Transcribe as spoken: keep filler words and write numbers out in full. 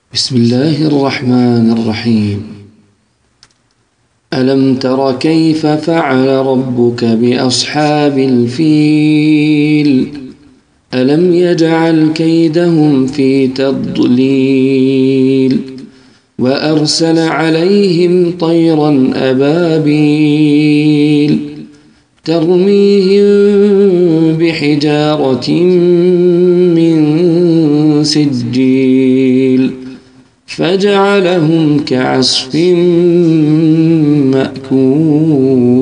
بسم الله الرحمن الرحيم. ألم تر كيف فعل ربك بأصحاب الفيل؟ ألم يجعل كيدهم في تضليل وأرسل عليهم طيرا أبابيل ترميهم بحجارة من سجيل فجعلهم كعصف مأكول.